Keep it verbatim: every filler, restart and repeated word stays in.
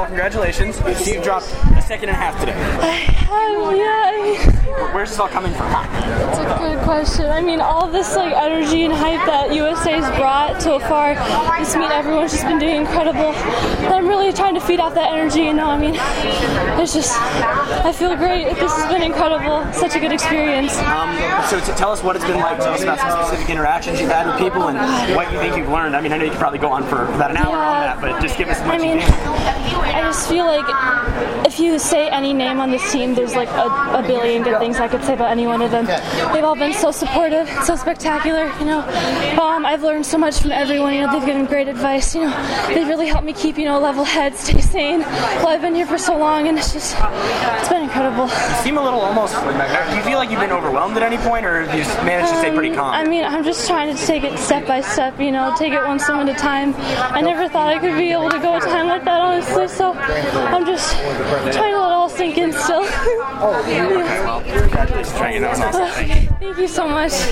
all, congratulations. You dropped a second and a half today. Um, yeah. Where's this all coming from? That's a good question. I mean, all this like energy and hype that U S A's brought so far, just mean everyone's just been doing incredible. And I'm really trying to feed off that energy, you know. I mean, it's just, I feel great. This has been incredible. Such a good experience. Um, so to tell us what it's been like. Tell us about some specific interactions you've had with people and what you think you've learned. I mean, I know you could probably go on for about an hour Yeah. on that, but just give us as much I mean, as you can. I just feel like if you say any name on this team, there's like a, a billion good things I could say about any one of them. They've all been so supportive, so spectacular, you know. Um, I've learned so much from everyone, you know, they've given great advice, you know. They've really helped me keep, you know, level head, stay sane. Well, I've been here for so long, and it's just, it's been incredible. You seem a little almost, do you feel like you've been overwhelmed at any point, or have you just managed to stay pretty calm? Um, I mean, I'm just trying to take it step by step, you know, take it one step at a time. I never thought I could be able to go a time like that, honestly, so I'm just trying to let it all sink in still. Well, congratulations, Trey. That was awesome. Thank you so much.